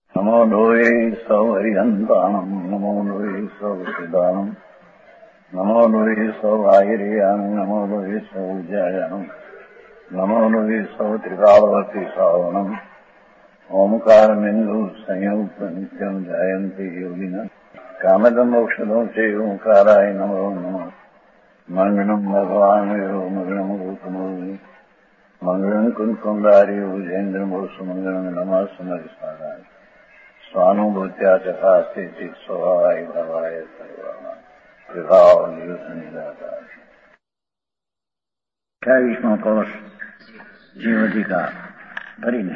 નમો લોહે સૌ હરિહંતાણમ નમો લોહે સૌ સિદ્ધાણમ નમો લોહે સૌ આયર્યાણમ નમો લોહે સૌ જયાણમ નમો લોહે સૌ ત્રિકાળવતી શ્રાવણમ ઓમકારમિંદુ સંયુક્ત નિત્યમ જાયંતી યોગિના કામદમ ઔષધો છે ઓંકારાય નમો નમઃ મંગળમ ભગવાન મંગળમ ગૌતમોની મંગળમ કુંકુંડારી ઉજેન્દ્રમોસુ મંગળમ નમઃ સમરિસ્મરાય સ્વાનુભૂત્યા ચકાસ્તે સ્વભાવાય ભવાય સર્વાના વિભાવ નિદાતા 28મો કોર્સ જીવધિકાર કરીને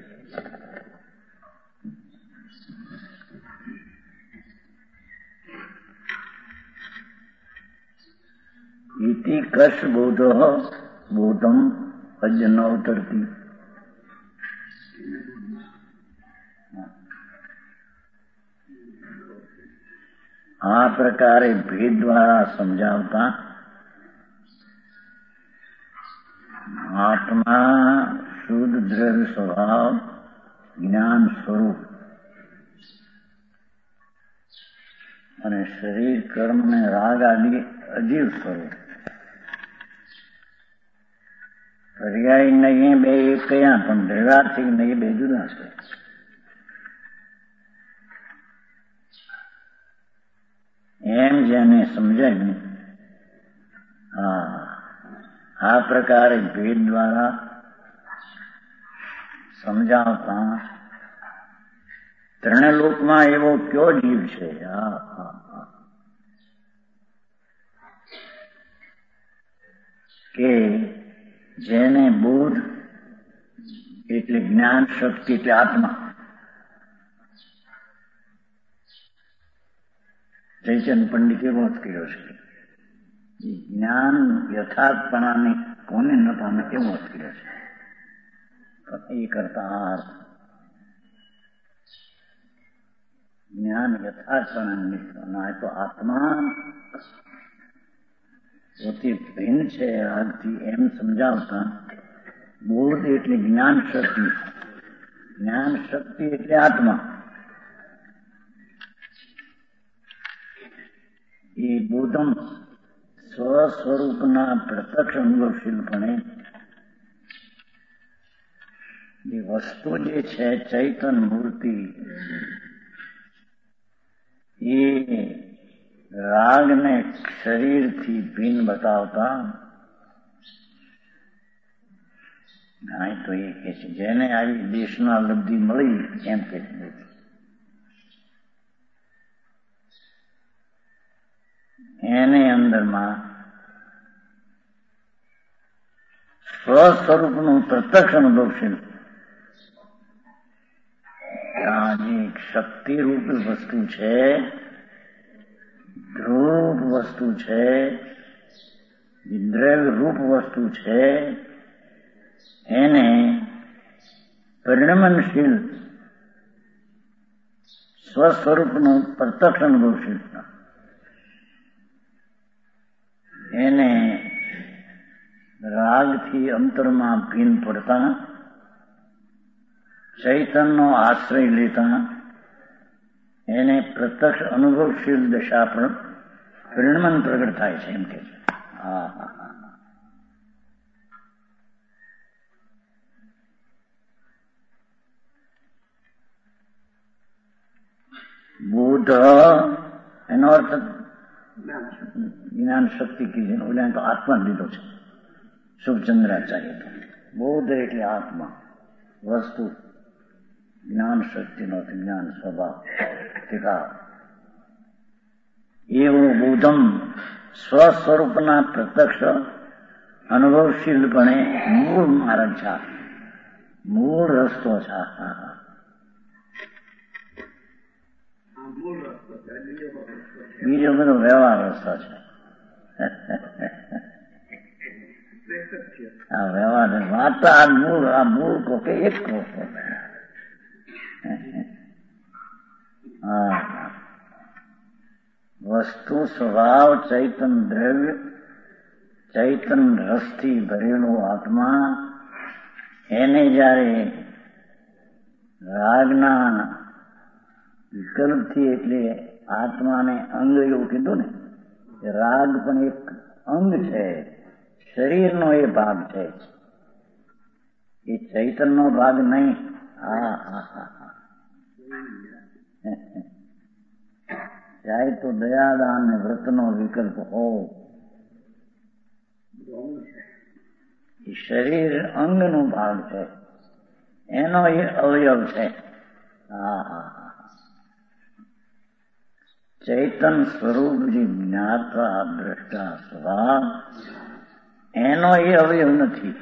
ઇતિ કશ બોધ બોધમ અજ ન ઉતરતી. આ પ્રકારે ભેદ દ્વારા સમજાવતા આત્મા શુદ્ધ દ્રવ્ય સ્વભાવ જ્ઞાન સ્વરૂપ અને શરીર કર્મ ને રાગ આદિ અજીવ સ્વરૂપ. પર્યાય નહીં બે એક કયા પણ દ્રવ્યાર્થિક નહીં બે જુદા છે. એમ જેને સમજાય ને આ પ્રકારે ભેદ દ્વારા સમજાવતા ત્રણલોકમાં એવો કયો જીવ છે કે જેને બોધ એટલે જ્ઞાન શક્તિ એટલે આત્મા જયચંદ પંડિત એવો જ કર્યો છે. જ્ઞાન યથાર્થપણાને કોને ન પામે એવો જ કર્યો છે. એ કરતા જ્ઞાન યથાર્થપણાને તો આત્મા પોતે ભિન્ન છે. આજથી એમ સમજાવતા બોધ એટલે જ્ઞાન શક્તિ, જ્ઞાન શક્તિ એટલે આત્મા. એ બોધમ સ્વસ્વરૂપના પ્રત્યક્ષ અનુભવશીલપણે એ વસ્તુ જે છે ચૈતન મૂર્તિ એ રાગને શરીરથી ભિન્ન બતાવતા તો એ કે છે જેને આવી દેશના લબ્ધિ મળી એમ કે છે. એને અંદરમાં સ્વસ્વરૂપનું પ્રત્યક્ષ અનુભવશીલ આ જે શક્તિરૂપ વસ્તુ છે, ધ્રુવ વસ્તુ છે, દ્રવ્ય રૂપ વસ્તુ છે, એને પરિણમનશીલ સ્વસ્વરૂપનું પ્રત્યક્ષ અનુભવશીલતા એને રાગથી અંતરમાં ભિન્ન પડતા ચૈતનનો આશ્રય લેતા એને પ્રત્યક્ષ અનુભવશીલ દશા પર પરિણમન પ્રગટ થાય છે એમ કે છે. બોધ એનો અર્થ જ્ઞાન શક્તિ કીધી, ઓલા તો આત્મા લીધો છે શુભચંદ્રાચાર્ય. બોધ એટલે આત્મા વસ્તુ, જ્ઞાન શક્તિનો જ્ઞાન સ્વભાવ ટીકા. એવું બોધમ સ્વસ્વરૂપના પ્રત્યક્ષ અનુભવશીલપણે મૂળ માર્ગ છે, મૂળ રસ્તો છે. બીજો બધો વ્યવહાર રસ્તો છે. આ વ્યવહાર વાત આ મૂળ કો કે એક કો વસ્તુ સ્વભાવ ચૈતન દ્રવ્ય ચૈતન રસથી ભરેલો આત્મા એને જયારે રાગના વિકલ્પથી એટલે આત્માને અંગ એવું કીધું ને, રાગ પણ એક અંગ છે, શરીરનો એ ભાગ છે, એ ચૈતનનો ભાગ નહીં. જાય તો દયાદાન ને વ્રતનો વિકલ્પ હો. એ શરીર અંગનો ભાગ છે, એનો એ અવયવ છે. ચૈતન સ્વરૂપ જે જ્ઞાતા દ્રષ્ટા સ્વભાવ, એનો એ અવયવ નથી.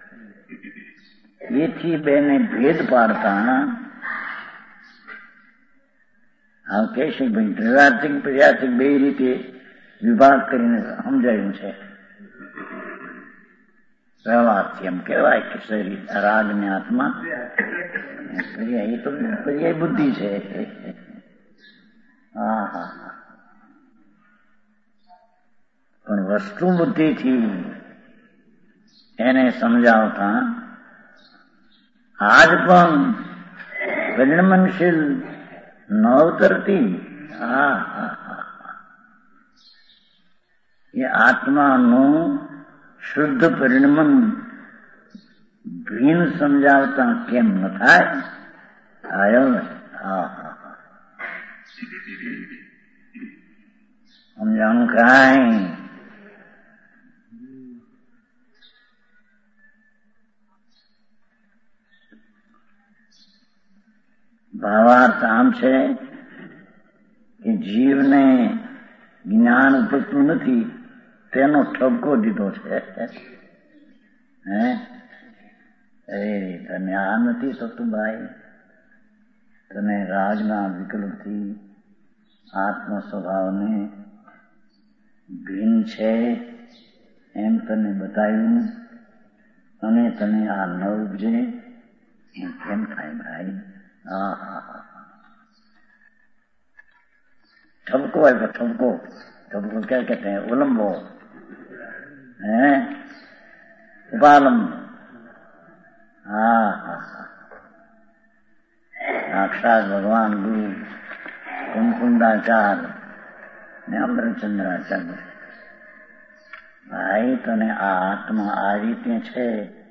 એથી બેને ભેદ પાડતા કે છે ભાઈ દ્રવ્યાર્થિક પ્રયાર્થિક બે રીતે વિભાગ કરીને સમજાયું છે. વ્યવહારથી એમ કહેવાય કે શરીર રાગ ને આત્મા એ તો પર્યાય બુદ્ધિ છે. પણ વસ્તુ બુદ્ધિથી એને સમજાવતા આજ પણ પરિણમનશીલ નવતરતી એ આત્માનું શુદ્ધ પરિણમન ભીન સમજાવતા કેમ ન થાય? આયો સમજાણું કાંઈ ભાવાર્થ આમ છે કે જીવને જ્ઞાન ઉપજતું નથી તેનો ઠપકો દીધો છે. તને આ નથી થતું ભાઈ, તને રાગના વિકલ્પથી આત્મ સ્વભાવને ભિન્ન છે એમ તને બતાવ્યું અને તને આ ન ઉપજે એમ કેમ થાય ભાઈ? ठपको है तो ठपको ठपको क्या कहते हैं? उलम्बो है, उपालम. साक्षात भगवान गुरु कुंकुंदाचार्य ने अमरचंद्राचार्य भाई तने आ आत्मा आ रीते छे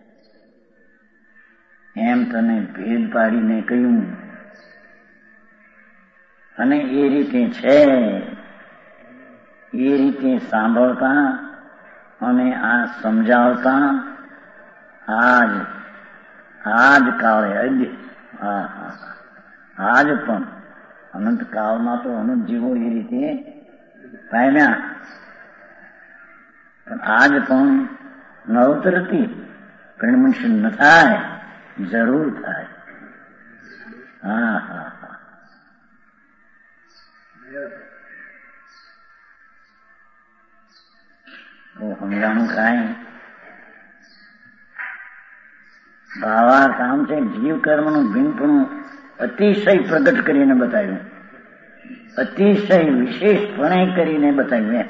એમ તને ભેદ પાડીને કહ્યું અને એ રીતે છે એ રીતે સાંભળતા અને આ સમજાવતા આજ કાળે આજ પણ અનંત કાળમાં તો અનંત જીવો એ રીતે પામ્યા, પણ આજ પણ નવતરતી પરિણમનશીલ ન થાય, જરૂર થાય. સમજાણું કાંઈ ભાવાર્થ આમ છે. જીવ કર્મનું ભિન્નપણું અતિશય પ્રગટ કરીને બતાવ્યું, અતિશય વિશેષપણે કરીને બતાવ્યું.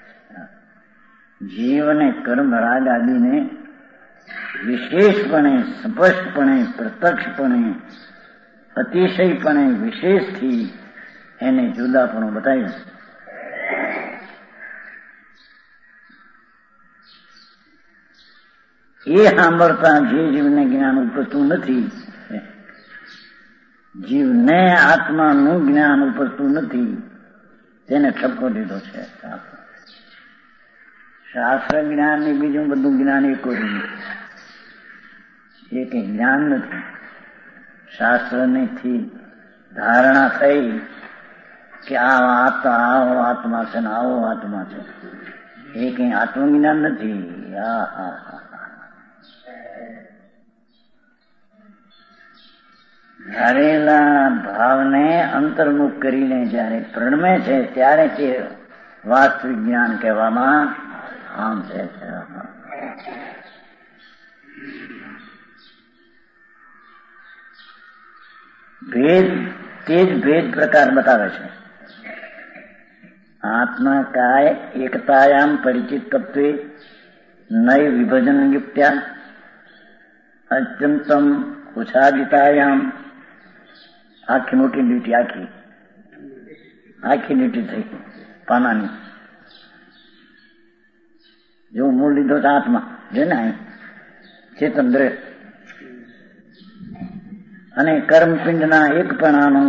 જીવને કર્મ રાગ આદિને વિશેષપણે સ્પષ્ટપણે પ્રત્યક્ષપણે અતિશયપણે વિશેષથી એને જુદાપણું બતાવ્યું. એ સાંભળતા જે જીવને જ્ઞાન ઉપજતું નથી, જીવને આત્માનું જ્ઞાન ઉપજતું નથી, તેને ઠપકો દીધો છે. શાસ્ત્ર જ્ઞાન ને બીજું બધું જ્ઞાન એક એ કઈ જ્ઞાન નથી. શાસ્ત્રથી ધારણા થઈ કે આવો આત્મા છે ને આવો આત્મા છે, એ કઈ આત્મજ્ઞાન નથી. ધારેલા ભાવને અંતર્મુખ કરીને જયારે પ્રણમે છે ત્યારે તે વાસ્તવિક જ્ઞાન કહેવામાં આમ છે. ભેદ તે જ ભેદ પ્રકાર બતાવે છે. આત્મા કાય એકતાયામ પરિચિતત્વે નય વિભજન યુક્ત્યા અત્યંતમ ઉછાદિતાયામ, આખી મોટી લીટી આખી આખી લીટી થઈ પાનાની. જો મૂળ લીધો તો આત્મા જેને ચેતન દ્રવ્ય અને કર્મપિંડના એકપણાનું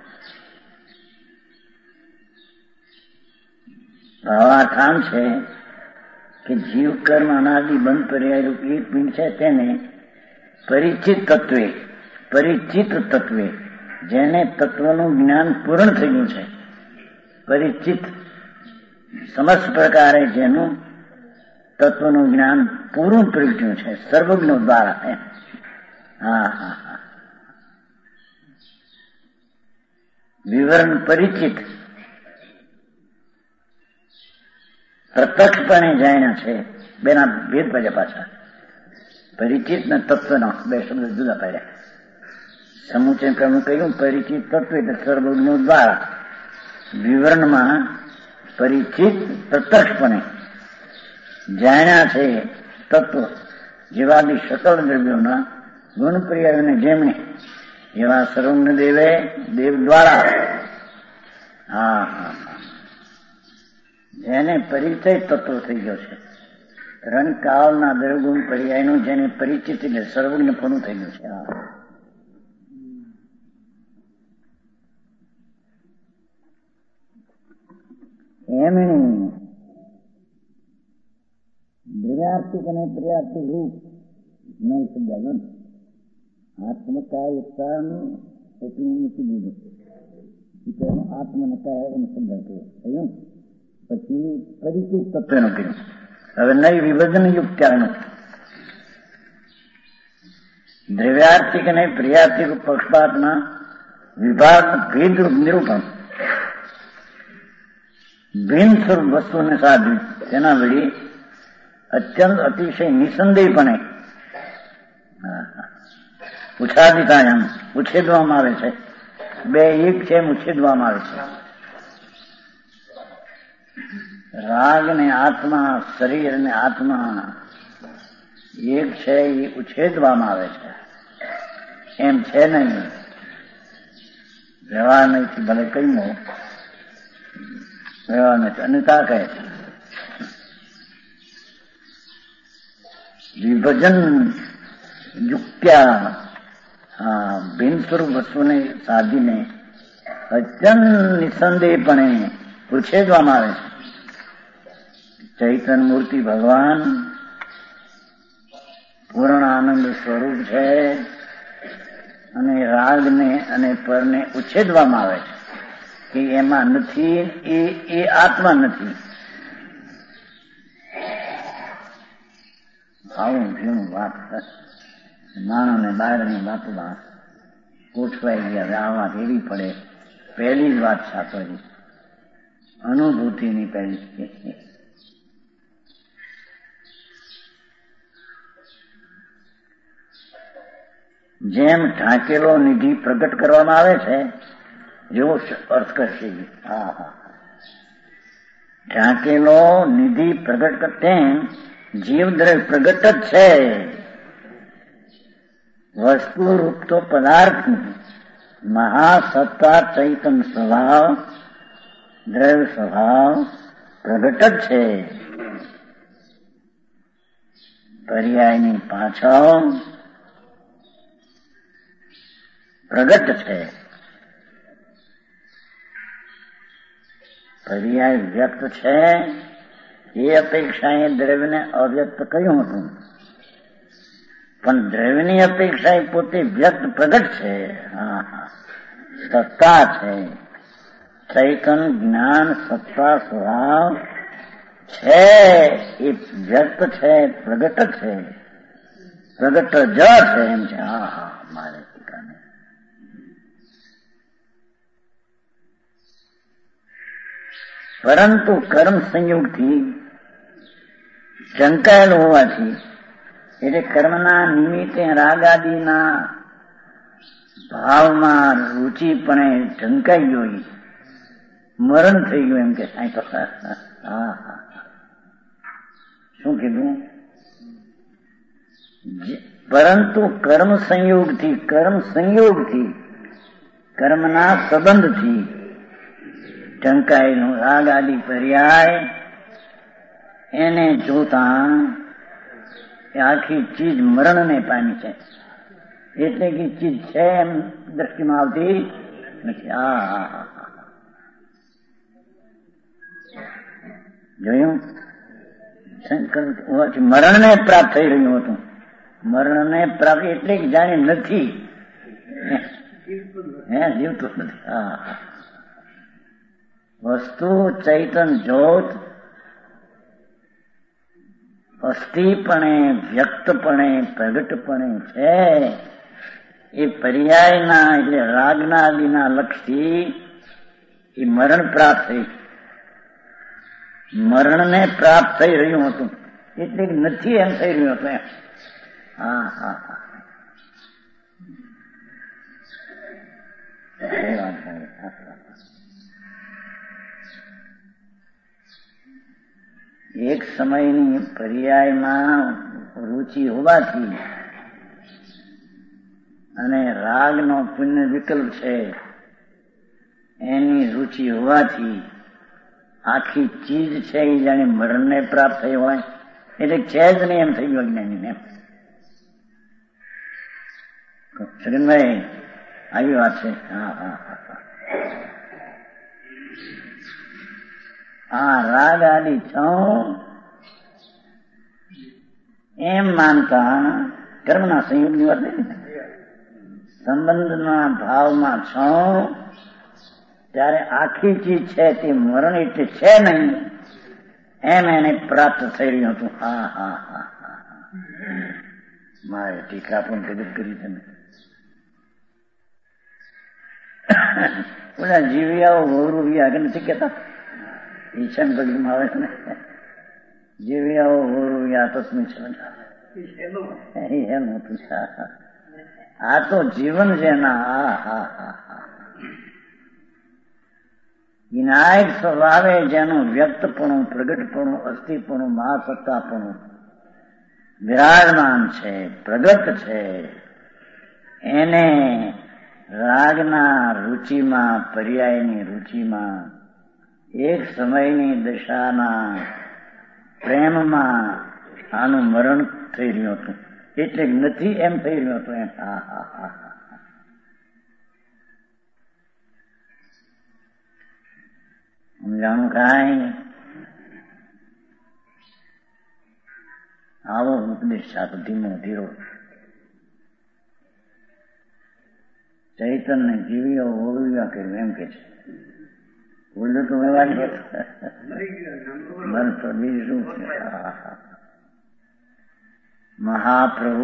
ભાવાર્થાન છે કે જીવ કર્મ અનાદિ બંધ પર્યાય એક પિંડ છે તેને પરિચિત તત્વે જેને તત્વનું જ્ઞાન પૂર્ણ થયું છે, પરિચિત સમસ્ત પ્રકારે જેનું તત્વનું જ્ઞાન પૂરું પ્રગટ્યું છે સર્વજ્ઞો દ્વારા. હા, વિવરણ પરિચિત પ્રત્યક્ષપણે જાણ્યા છે. બેના ભેદ પડ્યા પાછા. પરિચિત ને તત્વનો બે શબ્દ જુદા પડ્યા. સમુચય કર્મ કહ્યું પરિચિત તત્વ એટલે સર્વજ્ઞો દ્વારા. વિવરણમાં પરિચિત પ્રત્યક્ષપણે જાણ્યા છે તત્વ જેવાદી સકળ દ્રવ્યોના ગુણ પર્યાયોને જેમણે એવા સર્વજ્ઞ દેવ દ્વારા જેને પરિચય તત્વ થઈ ગયો છે. ત્રણ કાળના દ્રવગુણ પર્યાયનું જેને પરિચિત એટલે સર્વજ્ઞ પણ થઈ ગયું છે. એમણે દ્રવ્યાર્થિક અને પ્રિયાર્થિક રૂપ નહીં સમજાવ્યું. આત્મકાયતાનું એટલું મૂકી દીધું. આત્મનકાય એને સમજાવતું થયું. પછી પરિચિત તત્વનું કર્યું. હવે નહીં વિભજન યુક્ત્યાનું દ્રવ્યાર્થિક અને પ્રિયાર્થિક પક્ષપાતના વિભાગ ભેદરૂપ નિરૂપણ ભિન્ન સ્વરૂપ વસ્તુને સાધ્યું. તેના વળી અત્યંત અતિશય નિસંદેહપણે ઉછાદિતાયામ ઉછેદવામાં આવે છે. બે એક છે એમ ઉછેદવામાં આવે છે. રાગ ને આત્મા, શરીર ને આત્મા એક છે એ ઉછેદવામાં આવે છે. એમ છે નહીં. વ્યવહાર નહીં ભલે કહ્યું વ્યવહાર નથી અન્યતા કહે છે. વિભજન યુક્ત્યા ભિન્ન સ્વરૂપ વસ્તુને સાધીને અત્યંત નિસંદેહપણે ઉછેદવામાં આવે છે. ચૈતન્ય મૂર્તિ ભગવાન પૂર્ણ આનંદ સ્વરૂપ છે અને રાગને અને પરને ઉછેદવામાં આવે છે કે એમાં નથી, એ આત્મા નથી. આવું ઘણું વાત માનવને બહારની વાતમાં ગોઠવાઈ ગયા. આ વાત એવી પડે. પહેલી જ વાત છાપરી અનુભૂતિની પહેલી. જેમ ઢાંકેલો નિધિ પ્રગટ કરવામાં આવે છે જેવો અર્થ કરશે. ઢાંકેલો નિધિ પ્રગટ તેમ જીવ દ્રવ્ય પ્રગટ જ છે. વસ્તુ રૂપ તો પદાર્થ મહાસત્તા ચૈતન સ્વભાવ દ્રવ્ય સ્વભાવ પ્રગટ જ છે. પર્યાયની પાછળ પ્રગટ છે. પર્યાય વ્યક્ત છે એ અપેક્ષાએ દ્રવ્યને અવ્યક્ત કહ્યું હતું, પણ દ્રવ્યની અપેક્ષાએ પોતે વ્યક્ત પ્રગટ છે. સત્તા છે. ચૈતન જ્ઞાન સત્તા સ્વભાવ છે એ વ્યક્ત છે, પ્રગટ છે. પ્રગટ જ છે એમ છે. મારે ટીકાને પરંતુ કર્મ સંયોગથી ઢંકાયેલું હોવાથી એટલે કર્મના નિમિત્તે રાગાદિના ભાવમાં રુચિપણે ઢંકાઈ ગયું, મરણ થઈ ગયું એમ કે શું કીધું? પરંતુ કર્મ સંયોગથી કર્મના સંબંધથી ઢંકાયેલું રાગ આદિ પર્યાય એને જોતા આખી ચીજ મરણને પામી છે. એટલે કે ચીજ છે એમ દ્રષ્ટિમાં આવતી નથી. જોયું? મરણને પ્રાપ્ત થઈ રહ્યું હતું. મરણને પ્રાપ્ત એટલે કે જાણે નથી, જીવતું નથી. વસ્તુ ચૈતન જ્યોત અસ્થિપણે, વ્યક્તપણે, પ્રગટપણે છે એ પર્યાયના એટલે રાગના આદિના લક્ષથી એ મરણ પ્રાપ્ત થઈ, મરણને પ્રાપ્ત થઈ રહ્યું હતું. એટલે નથી એમ થઈ રહ્યું હતું એમ. એક સમયની પર્યાયમાં રુચિ હોવાથી અને રાગનો પુણ્ય વિકલ્પ છે એની રુચિ હોવાથી આખી ચીજ છે એ જાણે મરણને પ્રાપ્ત થઈ હોય એટલે છે જ નહીં એમ થઈ ગયું અજ્ઞાનીને. સગનભાઈ આવી વાત છે. રાગ આદિ એમ માનતા કર્મના સંયોગની વાત નહીં, સંબંધના ભાવમાં ત્યારે આખી ચીજ છે તે મરણ એટલે છે નહીં એમ એને પ્રાપ્ત થઈ રહ્યું હતું. મારે ટીકા પણ પ્રગટ કરી છે. બધા જીવ્યાઓ ગૌરવ્યા આગળ નથી કેતા, ઈચ્છા પગમાં આવે ને, જીવ્યાઓ ગૌરવ્યા તસ્મી છે એમ હતું. આ તો જીવન છે ના. વિનાયક સ્વભાવે જેનું વ્યક્તપણું, પ્રગટપણું, અસ્થિપણું, મહાસત્તાપણું વિરાજમાન છે, પ્રગટ છે, એને રાગના રુચિમાં, પર્યાયની રુચિમાં, એક સમયની દશાના પ્રેમમાં આનું મરણ થઈ રહ્યું હતું. એટલે નથી એમ થઈ રહ્યું હતું એમ. સમજાણું કાંઈ? આવો ઉપદેશ સાથે ધીમો ધીરો ચૈતન્ય જીવીઓ ઓળવ્યા કર્યું એમ કે છે. બોલ્યું તો મેં વાત મન તો બીજું શું છે. મહાપ્રભુ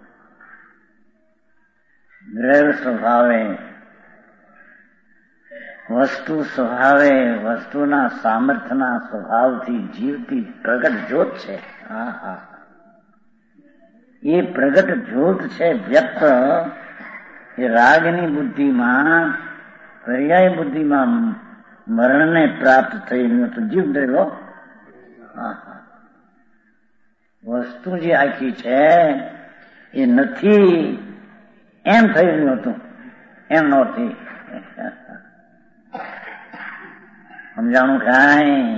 દ્રવ સ્વભાવે, વસ્તુ સ્વભાવે, વસ્તુના સામર્થ્યના સ્વભાવથી જીવતી પ્રગટ જ્યોત છે. એ પ્રગટ જ્યોત છે વ્યક્ત એ રાગની બુદ્ધિમાં, પર્યાય બુદ્ધિમાં મરણને પ્રાપ્ત થઈ રહ્યું હતું. જીવ દ્રવ્યો વસ્તુ જે આખી છે એ નથી એમ થઈ રહ્યું હતું. એમ નહોતી. સમજાણું કાંઈ?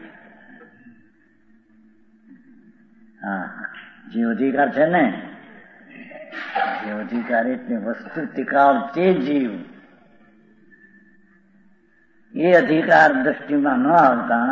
જીવ અધિકાર છે ને, જીવ અધિકાર એટલે વસ્તુ ટિકાવ તે જીવ. એ અધિકાર દ્રષ્ટિમાં ન આવતા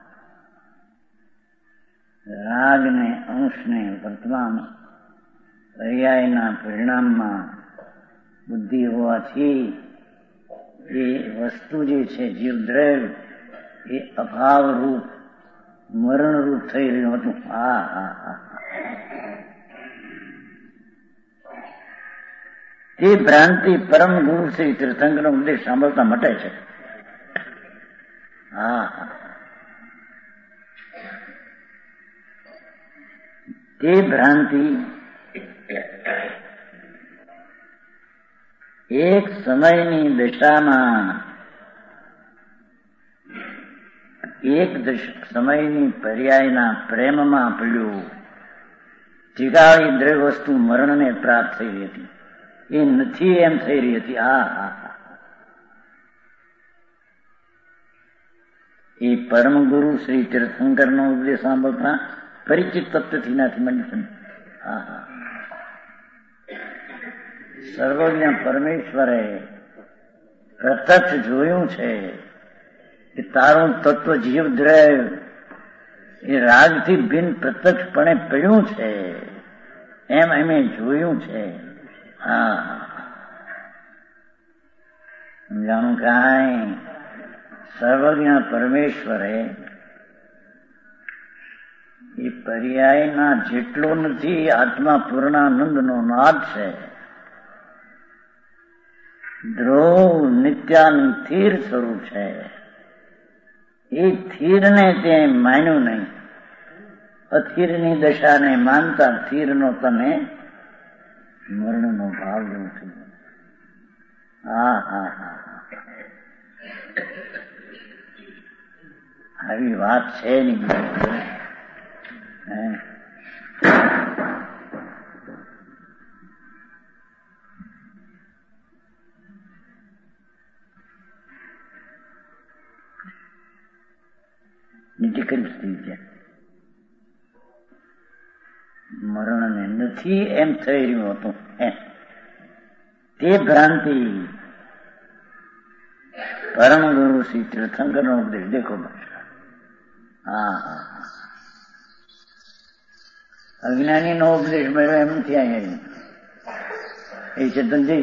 રાગને, અંશને, વર્તમાન પર્યાયના પરિણામમાં બુદ્ધિ હોવાથી એ વસ્તુ જે છે જીવદ્રવ્ય એ અભાવરૂપ, મરણરૂપ થઈ રહ્યું હતું. તે ભ્રાંતિ પરમ ગુરુ શ્રી તીર્થંકરનો ઉપદેશ સાંભળતા મટે છે. તે ભ્રાંતિ એક સમયની દશામાં, એક સમયની પર્યાયના પ્રેમમાં પડ્યું ટીકાવી દ્રવ્ય વસ્તુ મરણને પ્રાપ્ત થઈ રહી હતી. એ નથી એમ થઈ રહી હતી. એ પરમ ગુરુ શ્રી તીર્થંકરનો ઉપદેશ સાંભળતા પરિચિત તત્વથી નથી મંડન. સર્વજ્ઞ પરમેશ્વરે પ્રત્યક્ષ જોયું છે કે તારું તત્વ જીવદ્રવ્ય એ રાગથી ભિન્ન પ્રત્યક્ષપણે પડ્યું છે, એમ અમે જોયું છે. સમજાણું કાંઈ? સર્વજ્ઞ પરમેશ્વરે એ પર્યાયના જેટલો નથી આત્મા પૂર્ણાનંદનો નાદ છે. ધ્રુવ નિત્યાનંદ સ્થિર સ્વરૂપ છે. એ સ્થિરને તે માન્યું નહીં. અસ્થિરની દશાને માનતા સ્થિરનો તમે મરણનો ભાવ જેવું થઈ ગયો. આવી વાત છે નહીં. નીતિકલ સ્ત્રી છે. મરણને નથી એમ થઈ રહ્યું હતું તે ભ્રાંતિ પરમ ગુરુ શ્રી તીર્થંકર નો ઉપદેશ દેખો. અજ્ઞાની નો ઉપદેશ મળ્યો એમ નથી. અહીંયા એ ચેતનજી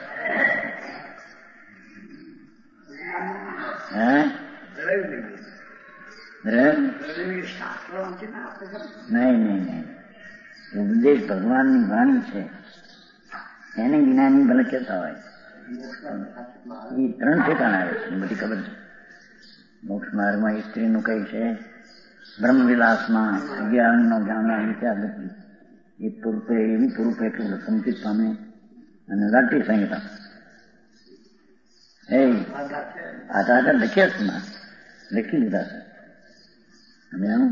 નહીં. ઉપદેશ ભગવાનની વાણી છે, એને જ્ઞાની ભલે કહેતા હોય. એ 3 ઠેકાણ આવે છે, બધી ખબર છે. મોક્ષ માર્ગમાં સ્ત્રીનું કઈ છે, બ્રહ્મવિલાસમાં 11નો જ્ઞાનના વિચારગતિ એ પૂર્વે એવી પૂર્વ એટલું સંચિત પામે. અને લાટી સંહિતા એ આ લખ્યા છે, લખી લીધા છે. સમજાણું?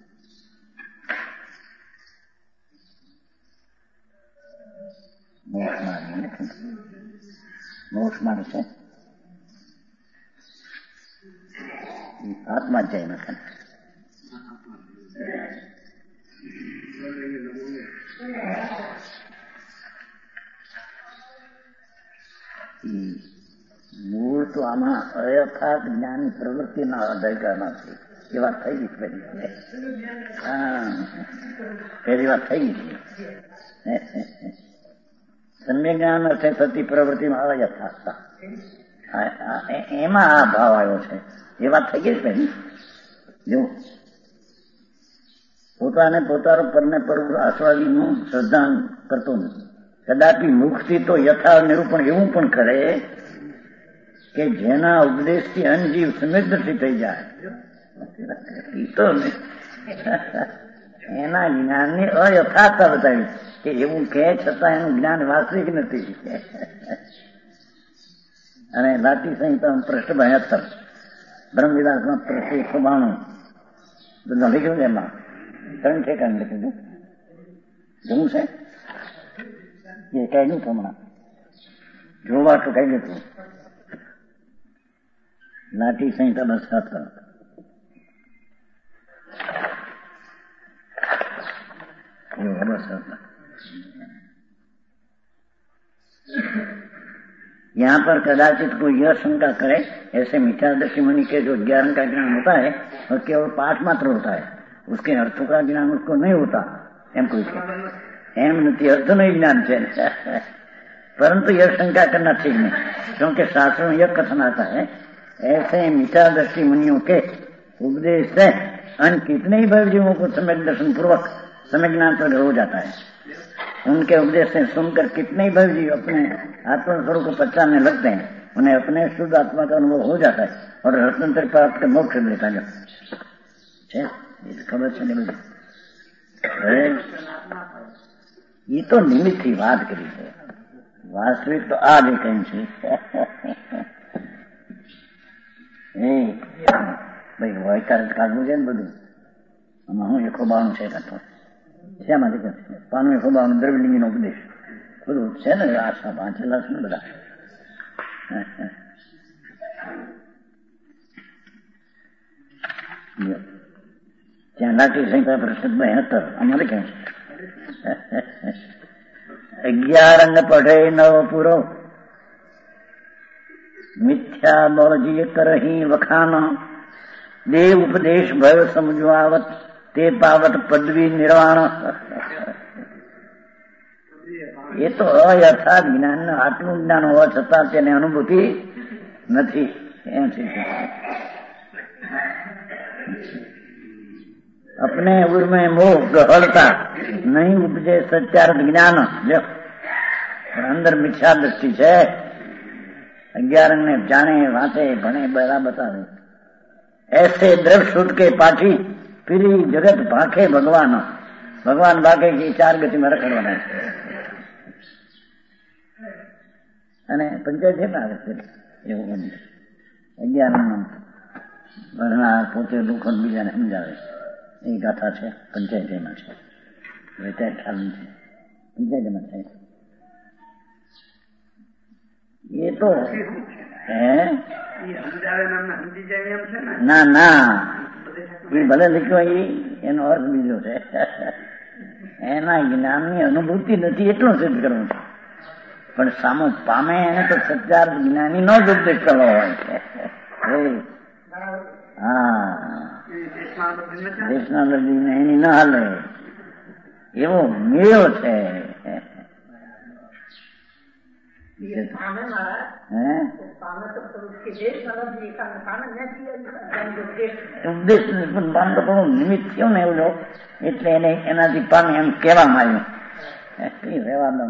મોક્ષ માર્ગ છે, આત્મા જાય નથી. મૂળ તો આમાં અયથાર્થ જ્ઞાની પ્રવૃત્તિના અધિકારના છે. એ વાત થઈ ગઈ પહેલી વાત થઈ ગઈ. સમ્યક જ્ઞાન અર્થે થતી પ્રવૃત્તિમાં અયથાર્થતા, એમાં આ ભાવ આવ્યો છે. એ વાત થઈ ગઈ પહેલી. જો પોતાને પોતાનો પરને પર આસ્વાદીનું શ્રદ્ધા કરતો નથી. કદાપી મુખથી તો યથા નિરૂપણ એવું પણ કરે કે જેના ઉપદેશથી અનજીવ સમૃદ્ધથી થઈ જાય. તો એના જ્ઞાનની અયથાર્થતા બતાવી કે એવું કહે છતાં એનું જ્ઞાન વાસ્તવિક નથી. અને લાટી સંહિતા પૃષ્ઠ 72, બ્રહ્મવિલાસમાં પૃષ્ઠ 192 બધા લખ્યું છે. એમાં 3 ઠેકાણ લખ્યું. જોવું છે એ કઈ નહીં હમણાં જોવા તો કઈ નથી. લાટી સંહિતા 207. यहाँ पर कदाचित कोई यह शंका करे ऐसे मिथ्यादर्शी मुनि के जो ज्ञान का ज्ञान होता है और केवल पाठ मात्र होता है, उसके अर्थों का ज्ञान उसको नहीं होता. एम कोई एम नहीं, अर्थ नहीं ज्ञान है. परंतु यह शंका करना ठीक नहीं, क्योंकि शास्त्र में यह कथन आता है ऐसे मिथ्यादर्शी मुनियों के उपदेश से अन्य कितने ही भवजीवों को सम्यक दर्शन पूर्वक सम्यक ज्ञान प्रकट हो जाता है. उनके उपदेश से सुनकर कितने ही भवजीव अपने आत्मा स्वरूप को पहचानने लगते हैं. उन्हें अपने शुद्ध आत्मा का अनुभव हो जाता है और रत्नंतर प्राप्त कर मोक्ष लेता है. खबर છે ને બધી. એ તો નિમિત્તથી વાત કરી છે, વાસ્તવિક તો આ દેખાય છે. ભાઈ વૈકારિક કાઢવું છે ને બધું. આમાં હું 192 છે કાઢતો. શામાંથી કરશે? 192 દ્રવ્યલિંગીનો ઉપદેશ બધું છે ને. આશા વાંચેલા છે ને બધા. ત્યાં નાટ્ય સંહિતા પ્રશ્ન 72 અમારે ક્યાં છે 11 અંગ પઢે નવ પૂરો મિથ્યા બોલજીએ કરહી વખાન દેવ ઉપદેશ ભય સમજો આવત તે પાવત પદવી નિર્વાણ. એ તો અયથાર્થ જ્ઞાન આટલું જ્ઞાન હોવા છતાં તેને અનુભૂતિ નથી. अपने उर में मोह गहड़ता नहीं उपजे सत्यार्थ ज्ञान. जो अंदर मिथ्या दृष्टि છે 11 ने जाने वाते भणे बड़ा बतावे ऐसे द्रव छूट के पाठी फिरी जगत भाखे भगवान. भगवान भागे की 4 गति में રખડવાના છે. અને પંચાયત છે આવે છે એવું 11 ભણનાર પોતે લોકો બીજાને સમજાવે એ ગાથા છે. પંચાયતીમાં છે. હવે ત્યાં ખ્યાલ નથી. પંચાયતીમાં છે એ તો ના ના એ ભલે લખ્યો એનો અર્થ બીજો છે. એના જ્ઞાનની અનુભૂતિ નથી એટલું સિદ્ધ કરવું છે. પણ સામો પામે એને તો સત્યાર્થ જ્ઞાની નો જ ઉપદેશ કરવો હોય છે. હા દેશના દર્દીને એની ના હાલે એવો મેળો છે. ઉપદેશ પણ પામ તો થોડું નિમિત્ત થયો ને એવું એટલે એને એનાથી પામે એમ કહેવામાં આવ્યું. રહેવાનો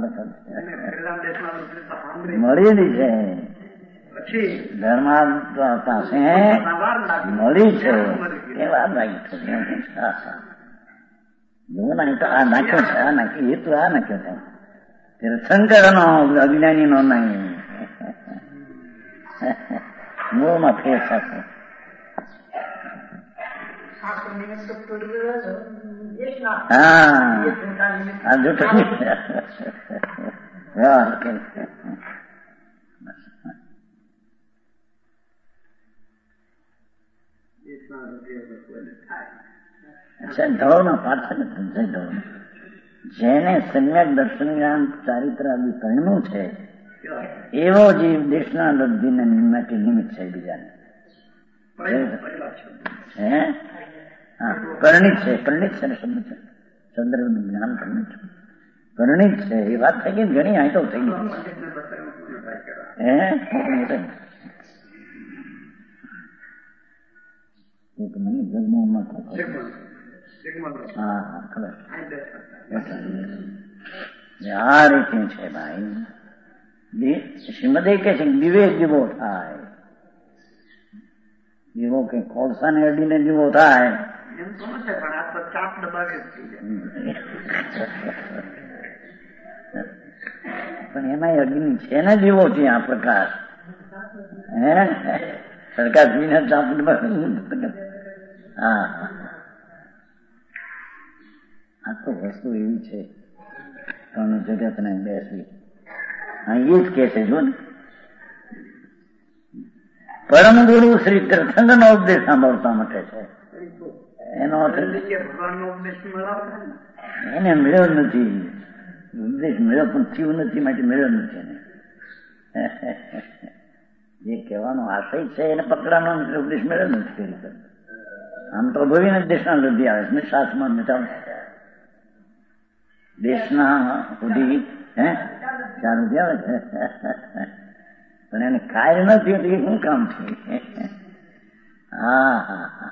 મળેલી છે ધર્મા પાસે મળી છે એ વાત લાગી છે. આ નાખ્યો છે આ નાખ્યો એ તો આ નાખ્યો છે ત્યારે શંકર નો અજ્ઞાની નો નહીં મૂળમાં ફેર સાથે હા જૂઠ ધોળના પાઠ છે ને સંજય ધોળ જેને સમ્યક દર્શન જ્ઞાન ચારિત્ર આદિ કહ્યું છે એવો જીવ દેશના લબ્ધિને માટે નિમિત્ત છે. બીજાને પરિણિત છે. પરિણિત છે ને શબ્દ છે ચંદ્ર જ્ઞાન પરિણિત પરિણિત છે. એ વાત થઈ ગઈ ઘણી આંટો થઈ ગઈ. આ રીતે છે ભાઈ. શ્રીમદે કે છે દિવે દીવો થાય. દીવો કે કોલસાને અડીને દીવો થાય પણ એમાં અગ્નિ છે ને દીવો છે આ પ્રકાશ. સરકાર વિના ચાપ હા આ તો વસ્તુ એવી છે પણ જગત ને બેસવી. હા એ જ કે છે જો ને પરમ ગુરુ શ્રી તીર્થંકર નો ઉપદેશ સાંભળતા માટે છે. એનો અર્થ એને મળ્યો નથી. ઉપદેશ મળ્યો પણ થયું નથી માટે મળ્યો નથી એને. જે કહેવાનો આશય છે એને પકડાનો ઉપદેશ મળ્યો નથી કરી શકે. આમ તો ભવીને દેશના લબ્ધી આવે છે શાસ્ત્રમાં મિટાવે દેશના સુધી 4 રૂપિયા આવે છે પણ એને કાર્ય નથી તો એ શું કામ છે. હા હા હા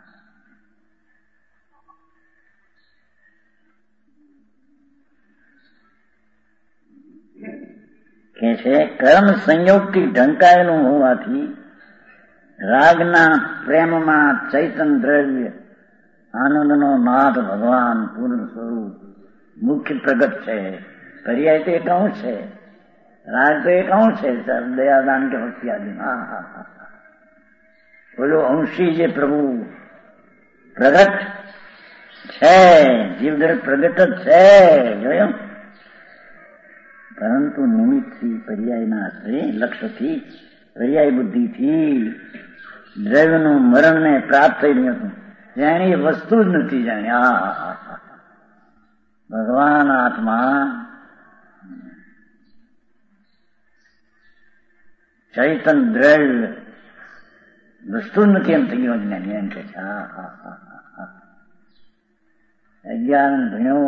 કે છે કર્મ સંયોગથી ઢંકાયેલું હોવાથી રાગના પ્રેમમાં ચૈતન દ્રવ્ય આનંદનો નાથ ભગવાન પૂર્ણ સ્વરૂપ મુખ્ય પ્રગટ છે. પર્યાય તો એક અંશ છે. રાગ તો એક અંશ છે. દયાદાન કે ભક્તિ આદિ. હા હા હા બોલો અંશી જે પ્રભુ પ્રગટ છે જીવદર પ્રગટ જ છે જોયું. પરંતુ નિમિત્તથી પર્યાયના આશ્રય લક્ષ્યથી પર્યાય બુદ્ધિથી દ્રવ્યનું મરણને પ્રાપ્ત થઈ રહ્યું હતું. જાણી એ વસ્તુ જ નથી જાણી. ભગવાન આત્મા ચૈતન દ્રવ્ય વસ્તુ નથી એમ થઈ ગયો જ્ઞાની એમ કે છે. અજ્ઞાન ભણ્યો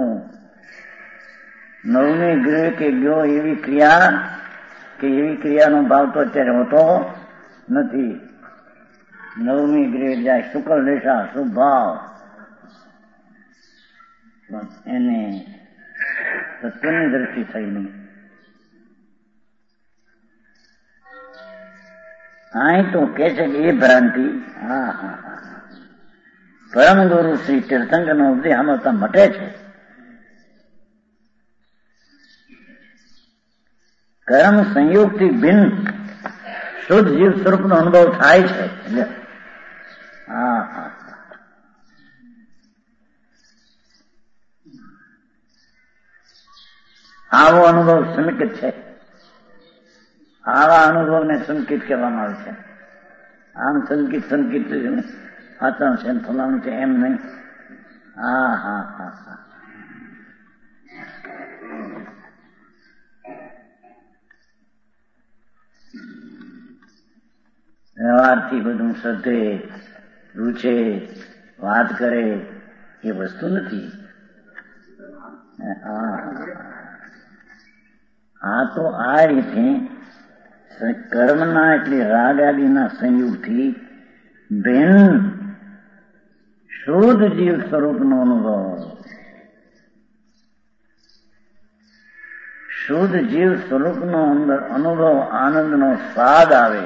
9મી ગ્રહ કે ગયો એવી ક્રિયા કે એવી ક્રિયાનો ભાવ તો અત્યારે હોતો નથી. 9મી ગ્રહ જાય શુક્લ દિશા શુભ ભાવ એને તત્વની દ્રષ્ટિ થઈ નહીં. અહીં તો કે છે કે એ ભ્રાંતિ પરમ ગુરુ શ્રી તીર્થંકરનો ઉપદેશ સાંભળતા મટે છે. કર્મ સંયોગથી ભિન્ન શુદ્ધ જીવ સ્વરૂપનો અનુભવ થાય છે. આવો અનુભવ સંકિત છે. આવા અનુભવને સંકિત કહેવામાં આવે છે. આમ સંકિત આચરણ છે ફલાણું છે એમ નહીં. વ્યવહારથી બધું શ્રદ્ધે રૂચે વાત કરે એ વસ્તુ નથી. આ તો આ રીતે કર્મના એટલે રાગ આદિના સંયોગથી ભિન્ન શુદ્ધ જીવ સ્વરૂપનો અનુભવ. શુદ્ધ જીવ સ્વરૂપનો અંદર અનુભવ આનંદનો સ્વાદ આવે.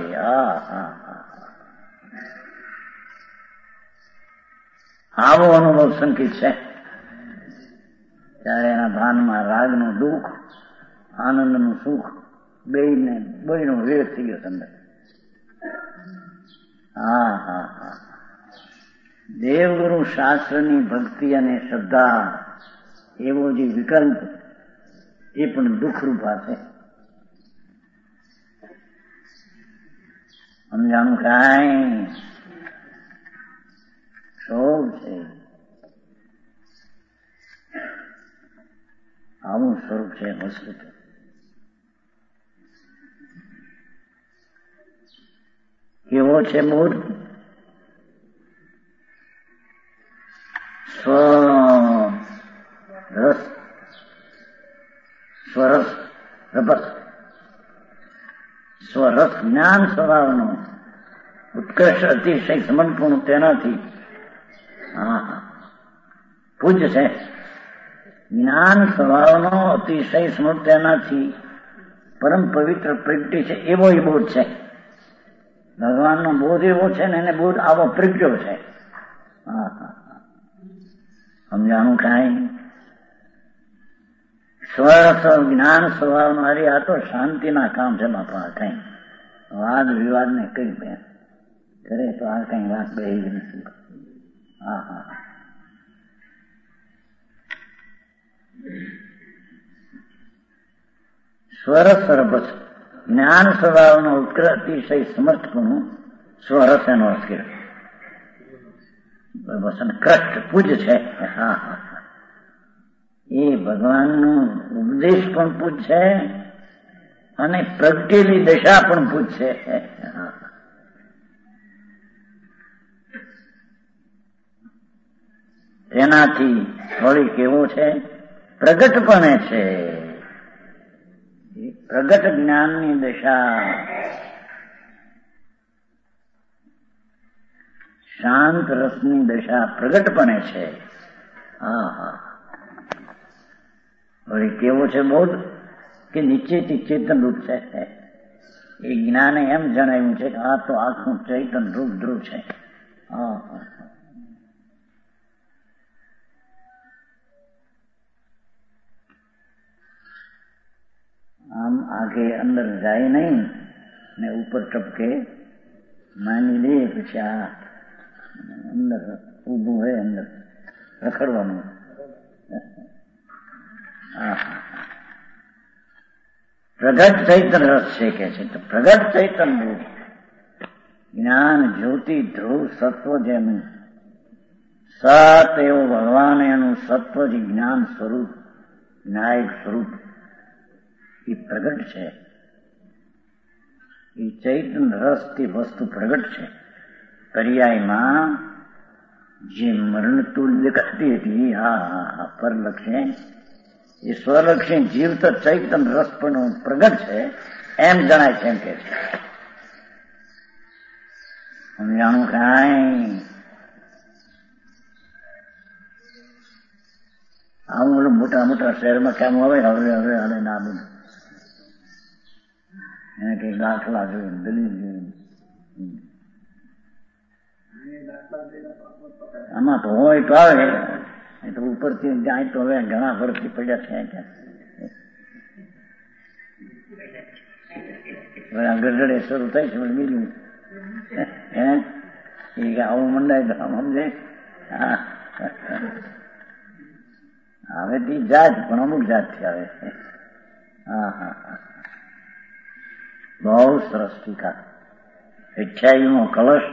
આવો અનુભવ સંકિત છે. ત્યારે એના ભાનમાં રાગનું દુઃખ આનંદનું સુખ બેયનો વેર થઈ ગયો તમને. દેવગુરુ શાસ્ત્રની ભક્તિ અને શ્રદ્ધા એવો જે વિકલ્પ એ પણ દુઃખરૂપા છે. સમજાણું કાંઈ શોભ છે. આવું સ્વરૂપ છે વસ્તુ. કેવો છે બોધ? સ્વરસ જ્ઞાન સ્વભાવનો ઉત્કર્ષ અતિશય સમર્પણ તેનાથી પૂજ્ય છે. જ્ઞાન સ્વભાવનો અતિશય સમર્પણ તેનાથી પરમ પવિત્ર પ્રગટી છે એવો એ બોધ છે. ભગવાનનો બોધ એવો છે ને એને બોધ આવો પ્રગટ્યો છે. સમજાણું કાંઈ? સ્વરસ જ્ઞાન સ્વભાવનો હરી આ તો શાંતિના કામ છે બાપા. કઈ વાદ વિવાદ ને કઈ કરે તો આ કઈ વાત બે નથી. સ્વરસ રસ જ્ઞાન સ્વભાવનો ઉત્કૃષ્ટ અતિશય સમર્થપણું સ્વરસ એનો અર્થ કર્યો. કષ્ટ પૂજ છે. એ ભગવાનનો ઉપદેશ પણ પૂજ છે અને પ્રગટેલી દશા પણ પૂજ છે. તેનાથી વળી કેવો છે? પ્રગટપણે છે. પ્રગટ જ્ઞાનની દશા શાંત રસની દશા પ્રગટપણે છે. વળી કેવો છે બોધ? કે નિશ્ચયથી ચેતન રૂપ છે. એ જ્ઞાને એમ જણાવ્યું છે કે આ તો આખું ચૈતન રૂપ ધ્રુવ છે. આમ આગે અંદર જાય નહીં ને ઉપર ટપકે માની લે પછી આ અંદર ઊભું હોય અંદર રખડવાનું. પ્રગટ ચૈતન રસ છે કે છે. તો પ્રગટ ચૈતન રૂપ જ્ઞાન જ્યોતિ ધ્રુવ સત્વ જેનું સત એવું ભગવાન એનું સત્વ જે જ્ઞાન સ્વરૂપ વિનાયક સ્વરૂપ એ પ્રગટ છે. એ ચૈતન્ય રસથી વસ્તુ પ્રગટ છે. પર્યાયમાં જે મરણ તુલ્ય દેખાતી હતી આ પરલક્ષે એ સ્વલક્ષે જીવત ચૈતન્ય રસ પણ પ્રગટ છે એમ જણાય છે. એમ કે છે સમજાણું કાંઈ આવું મોટા મોટા શહેરમાં કેમ હવે હવે હવે હાલે ના બધું એને કઈ દાખલા જોયું દલીલ જોયું. આમાં તો હોય તો આવે એ તો ઉપરથી જાય તો હવે ઘણા વર્ષથી પડ્યા છે ક્યાં ગરગડે શરૂ થાય છે બીજું એ આવું મંડાય તો સમજે. હવે તી જાત પણ અમુક જાત થી આવે. હા હા હા બહુ સરસ ટીકા. 28મો કલશ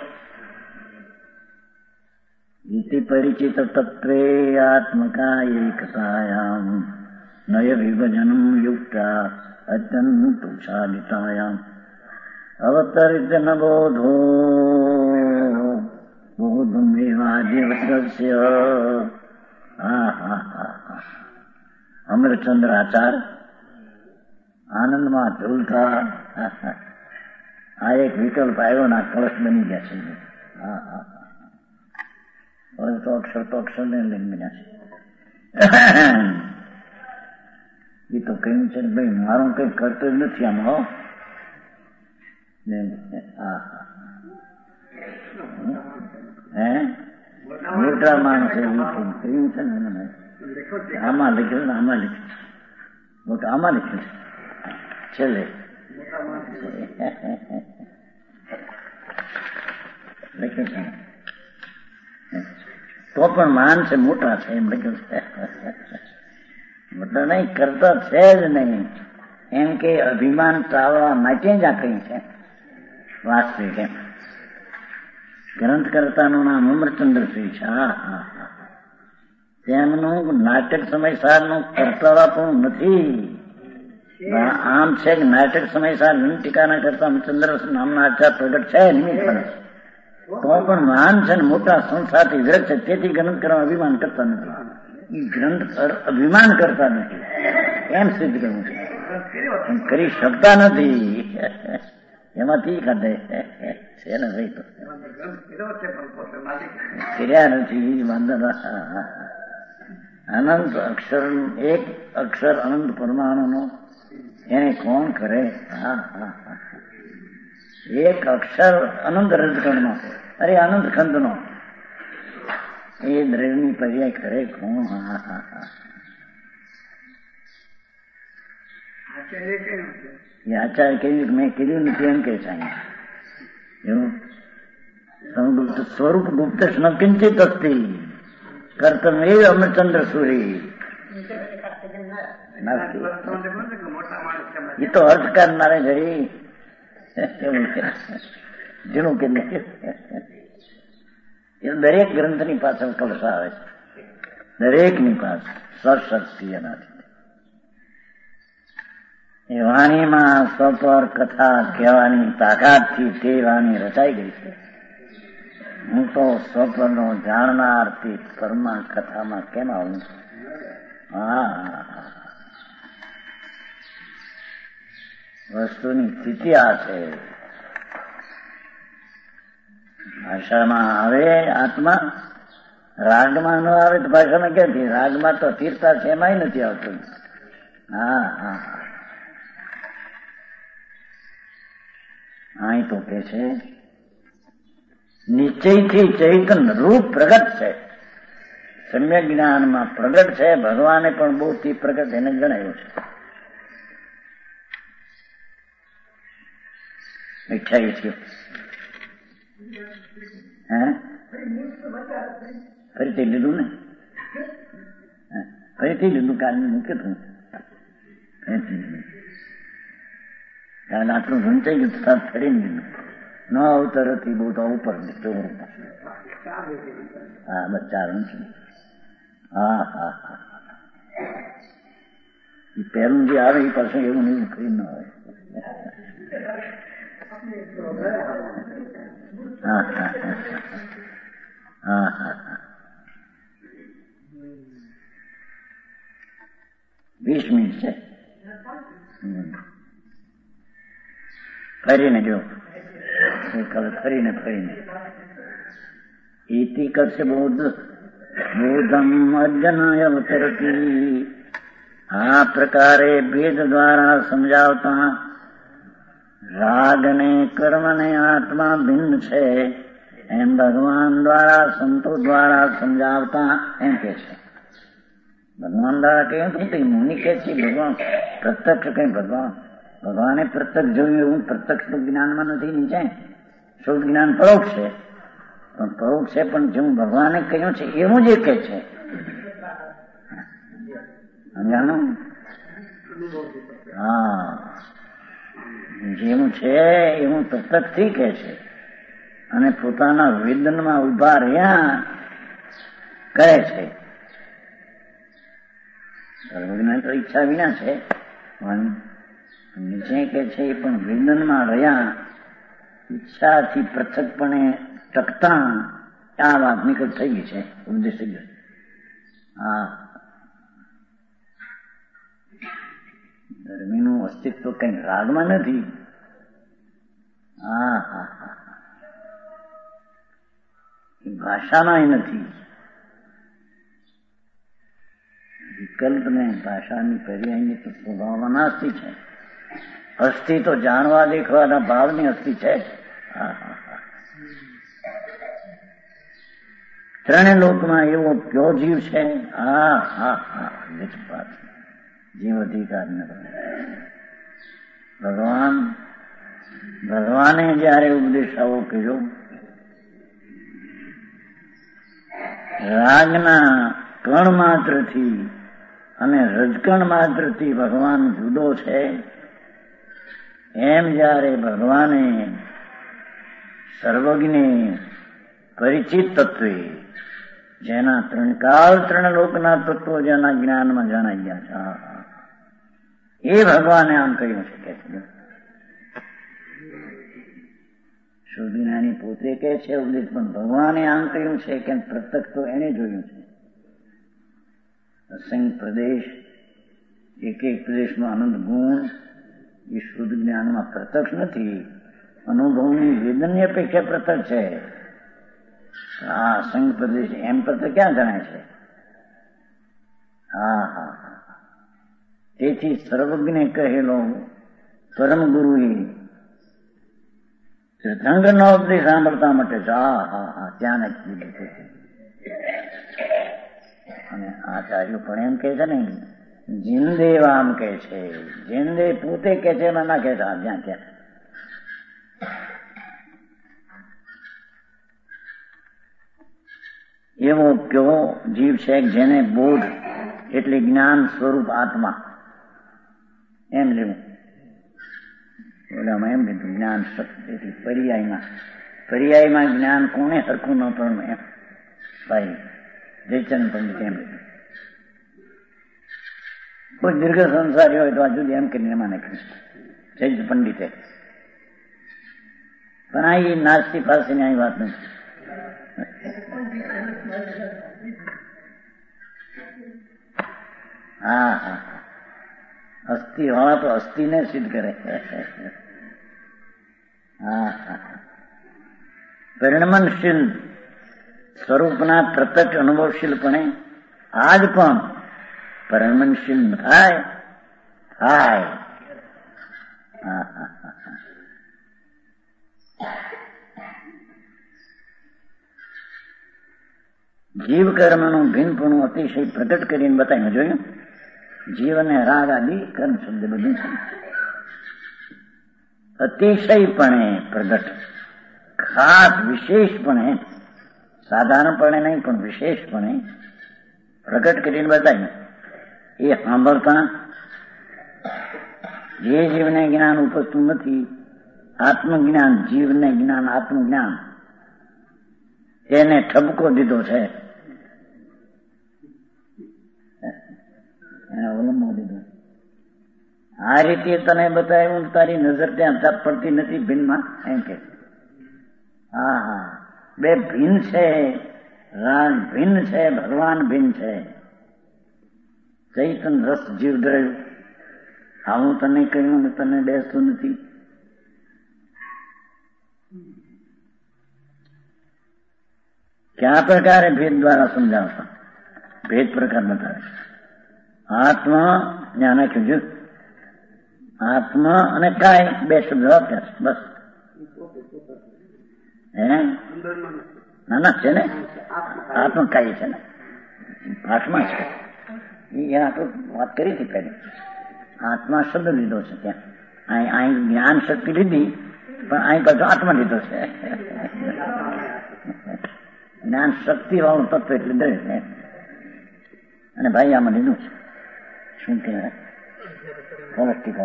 ઇતિ પરિચિત તત્વે આત્મકા એકતાયામ નય વિભજનમ યુક્તા અત્યંત ઉચ્છાદિતાયામ અવતરિત ન બોધો બોધમેવાદ્યવત્રસ્ય. અમરચંદ્ર આચાર્ય આનંદમાં ઝૂલતા આ એક વિકલ્પ આવ્યો ના કળશ બની ગયા છે. તો અક્ષર ને લઈને બન્યા છે. એ તો કહ્યું છે ભાઈ મારું કઈ કરતો નથી આમાં. મોટા માણસે કહ્યું છે ને આમાં લખ્યું આમાં લખ્યું મોટા આમાં લખ્યું છે છેલ્લે લખ્યું છે તો પણ માન છે મોટા છે એમ લખ્યું છે. મોટા નહીં કરતા છે જ નહીં એમ કે અભિમાન ટાળવા માટે જ આ કહ્યું છે વાસ્તવિક. એમ ગ્રંથ કરતાનું નામ અમરચંદ્ર શ્રી છે. તેમનું નાટક સમયસારનું કરતા પણ નથી. આમ છે કે નાટક સમયસાર ટીકાના કરતા અમરચંદ્ર નામના આચાર્ય પ્રગટ છે નિમિત્ત પણ તો પણ મહાન છે ને મોટા સંસ્થાથી વિરક્ત છે. તેથી ગ્રંથ કરવા અભિમાન કરતા નથી. એ ગ્રંથ અભિમાન કરતા નથી એમ સિદ્ધ કર્યું છે. કરી શકતા નથી એમાંથી કાઢે છે ને ભાઈ તો કર્યા નથી. અનંત અક્ષર એક અક્ષર અનંત પરમાણુ નો એને કોણ કરે? એક અક્ષર અનંત રજકણ નો અરે અનંત ખંડ નો એ દ્રવ્યની પર્યાય કરે કોણ? આચાર્ય કહ્યું મેં કર્યું નથી એમ કે છે એવું. સ્વરૂપ ગુપ્ત કિંચિત અસ્તિ કર્તમ એ અમરચંદ્ર સૂરી. એ તો અર્થ કરનારે ઘડી જેનું કે દરેક ગ્રંથની પાછળ કલશ આવે છે. દરેકની પાછળ સશક્તિ એનાથી એ વાણીમાં સપર કથા કહેવાની તાકાતથી તે વાણી રચાઈ ગઈ છે. હું તો સ્વપ્નનો જાણનારથી પરમા કથામાં કેમ આવું? વસ્તુની સ્થિતિ આ છે. ભાષામાં આવે આત્મા, રાગમાં ન આવે તો ભાષામાં ક્યાંથી? રાગમાં તો સ્થિરતા છે એમાંય નથી આવતું. અહીં તો કે છે નિશ્ચયથી ચૈતન્ય રૂપ પ્રગટ છે. સમ્યક જ્ઞાનમાં પ્રગટ છે. ભગવાને પણ બહુ થી પ્રગટ એને જણાવ્યું છે. 28 ફરીથી લીધું ને? ફરીથી લીધું કાલ મૂક્યું હતું. કારણ આટલું વંચાઈ ગયું ફરીને લીધું. ન અવતરથી બહુ તો ઉપર ચોર. હા બસ ચારણ છે. હા હા હા એ પહેલું જે આવે એ પાછું એવું ને એવું કરી ન હોય. હા હા હા હા હા 20 મિનિટ છે. ફરીને જો ફરીને ઇતિ કરશે બોધમ અજ્ઞાય અવતરતી. આ પ્રકારે ભેદ દ્વારા સમજાવતા રાગ ને કર્મ ને આત્મા ભિન્ન છે એમ ભગવાન દ્વારા સંતો દ્વારા સમજાવતા એમ કે છે. ભગવાન દ્વારા કેવું છે મુનિ કે છે ભગવાન પ્રત્યક્ષ કઈ ભગવાને પ્રત્યક્ષ જોયું એવું પ્રત્યક્ષ તો જ્ઞાનમાં નથી નીચે. શુદ્ધ જ્ઞાન પરોક્ષ છે પણ પરોક્ષ છે પણ જેવું ભગવાને કહ્યું છે એવું જ કે છે. સમજાણું? હા જેવું છે એવું પ્રત્યક્ષથી કે છે અને પોતાના વેદનમાં ઉભા રહ્યા કહે છે. સર્વજ્ઞ તો ઈચ્છા વિના છે પણ નીચે કે છે પણ વેદનમાં રહ્યા ઈચ્છાથી પૃથકપણે ટકતા આ વાત નીકળ થઈ ગઈ છે. ઉપદેશ થઈ ગયો. હા ધર્મીનું અસ્તિત્વ કઈ રાગમાં નથી. હા હા હા એ ભાષામાં નથી. વિકલ્પને ભાષાની પર્યાયની તો સ્વભાવમાં અસ્થિ છે. અસ્થિ તો જાણવા દેખવાના ભાવની અસ્થિ છે. હા હા હા ત્રણે લોકમાં એવો કયો જીવ છે? હા હા હા નિષ્પાત જીવ અધિકાર ન ભગવાને જયારે ઉપદેશ આવો કર્યો રાજના કણ માત્રથી અને રજકણ માત્રથી ભગવાન જુદો છે એમ જયારે ભગવાને સર્વજ્ઞ પરિચિત તત્વે જેના ત્રણ લોકના તત્વો જેના જ્ઞાનમાં જણાઈ ગયા છે એ ભગવાને આમ કહ્યું છે કે શુદ્ધ જ્ઞાની પોતે કે છે ઉપદેશ પણ ભગવાને આમ કહ્યું છે કે પ્રત્યક્ષ તો એને જોયું છે. અસંખ્ય પ્રદેશ એક પ્રદેશનો આનંદ ગુણ એ શુદ્ધ જ્ઞાનમાં પ્રત્યક્ષ નથી. અનુભવની વેદનની અપેક્ષા પ્રત્યક્ષ છે. આ અસંખ્ય પ્રદેશ એમ પ્રત્યક્ષ ક્યાં જણાય છે? હા હા તેથી સર્વજ્ઞ કહેલો પરમ ગુરુએ તીર્થંકરનો ઉપદેશ સાંભળતા માટે હા હા હા ત્યાં જ કીધું. અને આચાર્યો પણ એમ કે છે ને જીનદેવ આમ કે છે. જીનદેવ પોતે કે છે ના કે છે જ્યાં ક્યાં એવો કયો જીવ છે જેને બોધ એટલે જ્ઞાન સ્વરૂપ આત્મા એમ લેવું. ઓલામાં એમ લીધું જ્ઞાન શક્તિ પર્યાયમાં જ્ઞાન કોને સરખું ન પણ એમ ભાઈ જયચંદ પંડિત એમ લીધું. કોઈ દીર્ઘ સંસારી હોય તો આ જુદી એમ કરીને એમાં નાખ્યું જયચંદ પંડિતે. પણ આ એ નાસ્તી પાસેની આવી વાત નથી. હા હા અસ્થિ વાળા તો અસ્થિને સિદ્ધ કરે. હા હા પરિણમનશીલ સ્વરૂપના પ્રત્યક્ષ અનુભવશીલપણે આજ પણ પરિણમનશીલ થાય. હા હા જીવ કર્મનું ભિન્નપણું અતિશય પ્રગટ કરીને બતાવ્યું. જોયું? જીવ અને રાગ આદિ કર્મ શબ્દ બધું છે અતિશયપણે પ્રગટ, ખાસ વિશેષપણે, સાધારણપણે નહીં પણ વિશેષપણે પ્રગટ કરીને બતાવ્યું. એ સાંભળતા જે જીવને જ્ઞાન ઉપજતું નથી આત્મજ્ઞાન, જીવને જ્ઞાન, આત્મજ્ઞાન એને ઠપકો દીધો છે, એને અવલંબો દીધો. આ રીતે તને બતાવ્યું, તારી નજર ત્યાં પડતી નથી ભિન્નમાં એમ કે. હા હા, બે ભિન્ન છે, રાગ ભિન્ન છે, ભગવાન ભિન્ન છે. ચૈતન રસ જીવ દ્રવ્ય આવું તને કહ્યું ને તને બેસતું નથી. કયા પ્રકારે ભેદ દ્વારા સમજાવતા? ભેદ પ્રકાર બતાવે. આત્મા જ્ઞાન નાખ્યું, આત્મા અને કાય બે શબ્દ વાપર્યા છે બસ. હે ના ના છે ને, આત્મા કાય છે ને, આત્મા છે. એ આપણે વાત કરી હતી પહેલી. આત્મા શબ્દ લીધો છે ત્યાં, અહીં જ્ઞાન શક્તિ લીધી પણ અહીં પાછો આત્મા લીધો છે. જ્ઞાન શક્તિ વાળું તત્વ એટલે દરેક. અને ભાઈ આમાં લીધું છે શું કહેવાય, પૌષ્ટિક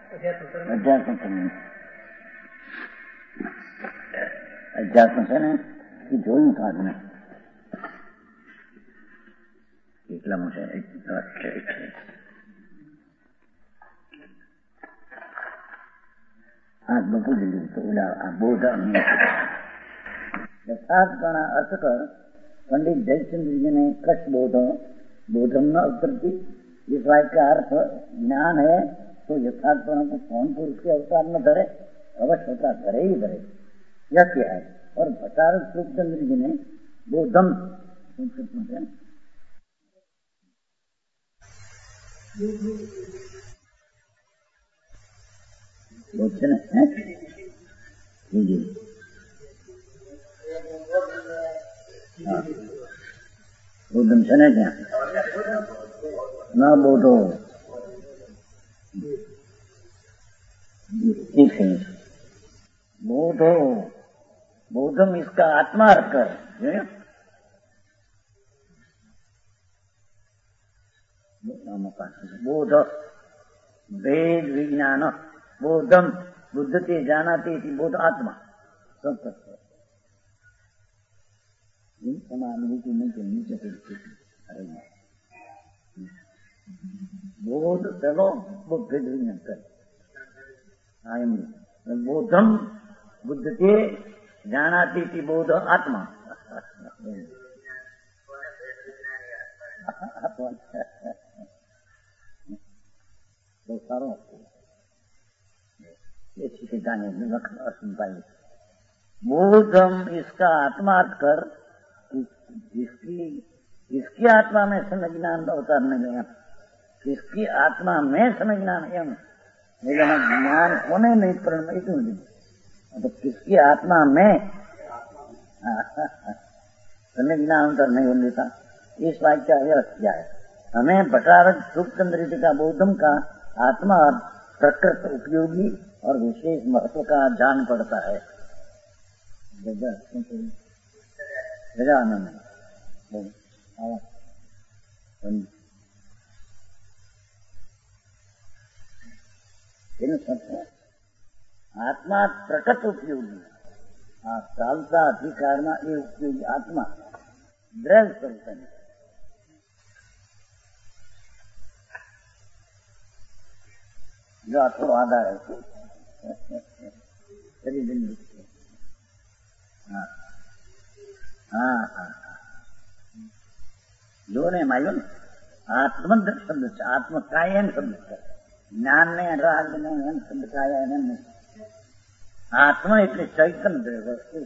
અધ્યાત્મ છે ને, એ જોયું કાઢ ને એટલામાં છે. આ બધું લીધું તો આ બોધ યથાર્થપણા અર્થ કર. પંડિત जयचंद्र कष्ट बोधम न उत्पत्ति, इस वाक्य का अर्थ ज्ञान है तो यथार्थपणा को कौन पुरुष के अवतार न धरे, अवश्य अवतार धरे ही धरे. यह क्या है? और भट्टारक सुखचंद्र जी ने बोधम बोध है जी. बोधम છે ને ત્યાં ન બોધો बोधो, बोधम इसका आत्मा अर्थ कर. बोध वेद विज्ञान, बोधम बुद्धते जानाते इति बोध आत्मा सब तत्व बोध. चलो बुद्ध विज्ञान कर बोधम बुद्धते जानाति इति बोध आत्मा. तो सारो बोधम इसका आत्मा अर्थ कर, जिसकी आत्मा में समय ज्ञान अवतारने गया, किसकी आत्मा में समय ज्ञान एम ज्ञान होने नहीं परिणमित, तो किसकी आत्मा में समय ज्ञान अंतर नहीं हो लेता. इस वाक्य का अर्थ क्या है? हमें भट्टारक सुखचंद्र जी का बोधम का आत्मा प्रकृत उपयोगी और विशेष महत्व का जान पड़ता है. आत्मा प्रकट उपयोगी, चालता अधिकार में ये उपयोगी आत्मा દ્રઢ કરતા જો આટલો આધાર હતો. જો ને માયો ને આત્મ શબ્દ છે, આત્મકાયન શબ્દ છે. જ્ઞાન ને રાગ ને એમ શબ્દ કાયા એમ નથી. આત્મા એટલે ચૈતન્ય વસ્તુ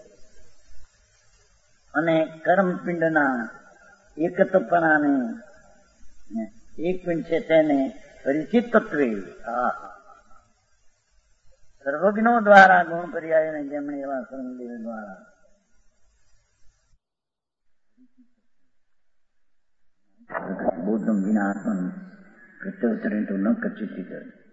અને કર્મપિંડના એકત્વપણાને એક પિંડ છે તેને પરિચિત તત્વે સર્વજ્ઞો દ્વારા ગુણ પર્યાયને જેમણે એવા કર્મદેવ દ્વારા બોધમ વિના આત્મન પ્રત્યુત્તરે તો ન કચિત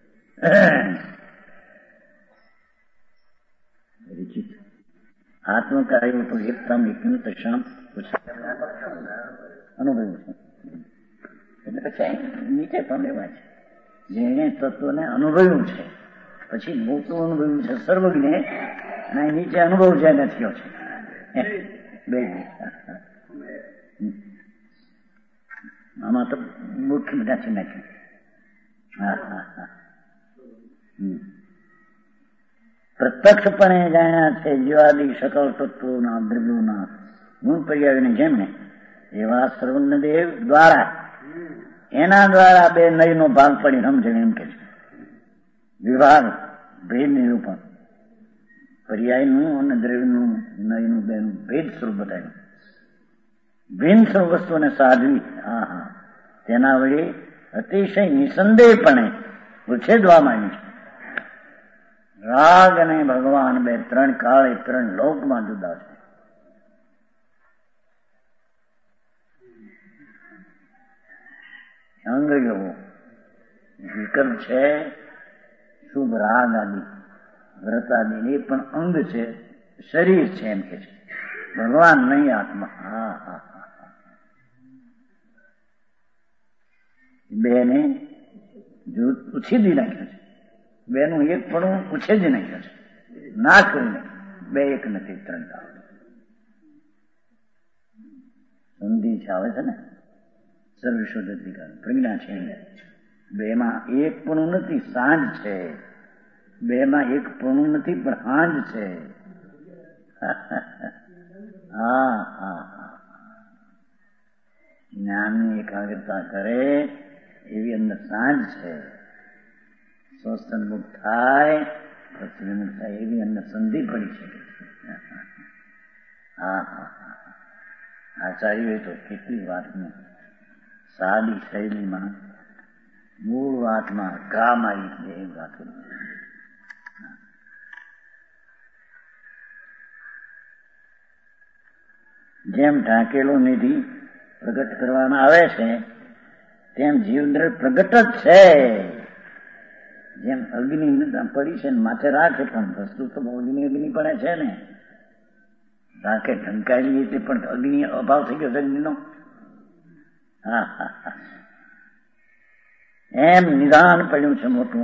પરિચિત આત્મ કાર્ય તો એકદમ એકમ શાંત અનુભવ્યું છે. એટલે પછી નીચે પણ લેવા છે જેને તત્વને અનુભવ્યું છે પછી મોટું અનુભવ્યું છે સર્વજ્ઞ, અને નીચે અનુભવ જેને થયો છે બે. આમાં તો મૂર્ખ નથી નાખ્યું. હા હા હા. પ્રત્યક્ષપણે જાણ્યા છે જીવાદી સકળ તત્વોના દ્રવ્યોના ગુણ પર્યાયની જેમ ને એવા સર્વજ્ઞદેવ દ્વારા એના દ્વારા બે નયનો ભાગ પડી સમજે એમ કે છે. વિભાગ ભેદ નિરૂપણ પર્યાયનું અને દ્રવ્યનું નયનું બેનું ભેદ સ્વરૂપ બતાવ્યું. ભિન્ન સ્વરૂપ વસ્તુને સાધવી હા હા તેના વડે અતિશય નિસંદેહપણે ઉછેદવામાં આવ્યું છે. રાગ અને ભગવાન બે ત્રણ કાળે ત્રણ લોકમાં જુદા છે. અંગો વિકલ્પ છે, શુભ રાગ આદિ વ્રત આદિ એ પણ અંગ છે, શરીર છે એમ કે છે. ભગવાન નહીં આત્મા. હા હા હા. બેને ઉછીદી નાખ્યું છે. બેનું એક પણ ઉછેદી નાખ્યું છે. ના કરીને બે એક નથી ત્રણ આવે સંધિ છે આવે છે ને સર્વશોધ પ્રજ્ઞા છે. બેમાં એક પણ નથી, સાંજ છે. બેમાં એક પણ નથી પણ સાંજ છે. હા હા હા. જ્ઞાનની એકાગ્રતા કરે એવી અંદર સાંજ છે. સ્વસ્થન મુક્ત થાય પછી વિમુક્ત થાય એવી અંદર સંધિ પડી છે. હા હા હા. આચાર્યોએ તો કેટલી વાતને સાદી શૈલીમાં મૂળ વાતમાં ઘા મારી દે એમ વાતો. જેમ ઢાંકેલો નિધિ પ્રગટ કરવામાં આવે છે તેમ જીવદ્રવ્ય પ્રગટ જ છે. જેમ અગ્નિ પડી છે ને માથે રાખે પણ વસ્તુ તો અગ્નિ પડે છે ને રાખે ઢંકાયેલી એટલે પણ અગ્નિ અભાવ થઈ ગયો અગ્નિનો. હા હા હા. એમ નિદાન પડ્યું છે મોટું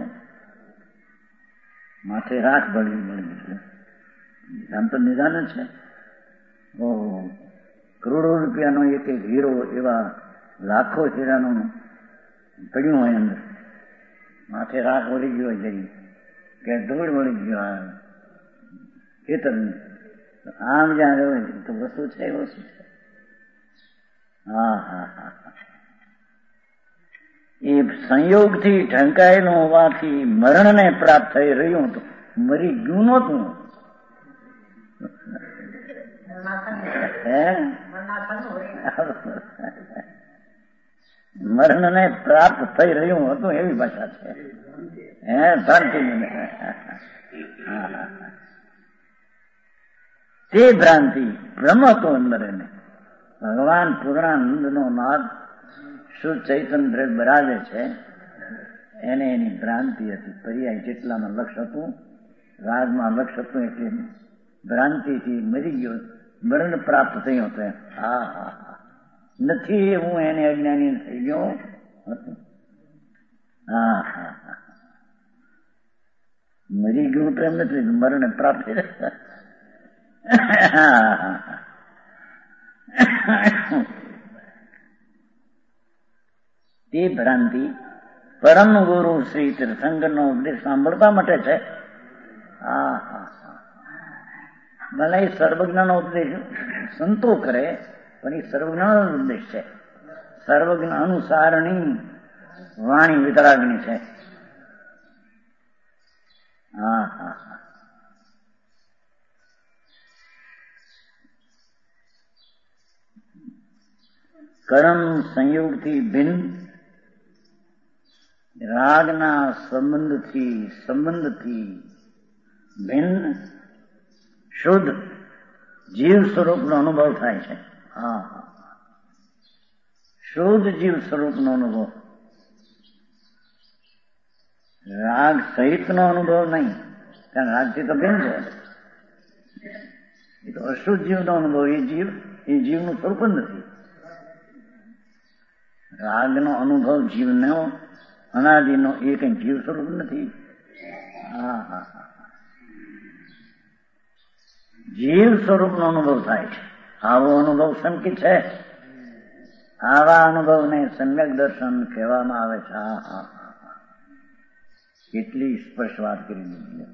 માથે રાખ બળ્યું બળ્યું નિદાન તો નિદાન જ છે. ઓહો કરોડો રૂપિયાનો એક એક હીરો એવા લાખો હીરાનું પડ્યું હોય અંદર માથે રાખ વળી ગયો જઈ કે ધૂળ વળી ગયો ખેતર આમ જ્યાં રહ્યો તો વસ્તુ છે વસ્તુ છે. હા હા હા. એ સંયોગથી ઢંકાયેલું હોવાથી મરણને પ્રાપ્ત થઈ રહ્યું હતું. મરી ગયું નહોતું. મરણને પ્રાપ્ત થઈ રહ્યું હતું એવી ભાષા છે. ભ્રાંતિ તે ભ્રાંતિ ભ્રમ હતો અંદર એને. ભગવાન પૂર્ણાનંદ નો નાદ શુદ્ધ ચૈતન્ય દ્રવ્ય બરાવે છે એને એની ભ્રાંતિ હતી. પર્યાય જેટલામાં લક્ષ હતું રાગમાં લક્ષ હતું એટલે ભ્રાંતિથી મરી ગયો મરણ પ્રાપ્ત થયો હતો. હા હા હા. નથી હું એને અજ્ઞાની થઈ ગયો હતું. હા હા હા. મરી ગયું તો એમ નથી મરણ પ્રાપ્ત થયા. હા હા હા. તે ભ્રાંતિ પરમ ગુરુ શ્રી તીર્થંકરનો ઉપદેશ સાંભળવા માટે છે. હા હા હા. ભલે એ સર્વજ્ઞનો ઉપદેશ સંતો કરે પણ એ સર્વજ્ઞનો ઉપદેશ છે. સર્વજ્ઞ અનુસારણી વાણી વિતરાગની છે. હા હા હા. કર્મ સંયોગથી ભિન્ન રાગના સંબંધથી ભિન્ન શુદ્ધ જીવ સ્વરૂપનો અનુભવ થાય છે. હા હા. શુદ્ધ જીવ સ્વરૂપનો અનુભવ, રાગ સહિતનો અનુભવ નહીં. કારણ રાગથી તો ભિન્ન છે. એ તો અશુદ્ધ જીવનો અનુભવ. એ જીવનું સ્વરૂપ જ નથી. રાગનો અનુભવ જીવનો અનાદિનો એ કઈ જીવ સ્વરૂપ નથી. જીવ સ્વરૂપનો અનુભવ થાય છે. આવો અનુભવ સંકિત છે. આવા અનુભવને સમ્યક દર્શન કહેવામાં આવે છે. કેટલી સ્પષ્ટ વાત કરી દીધી.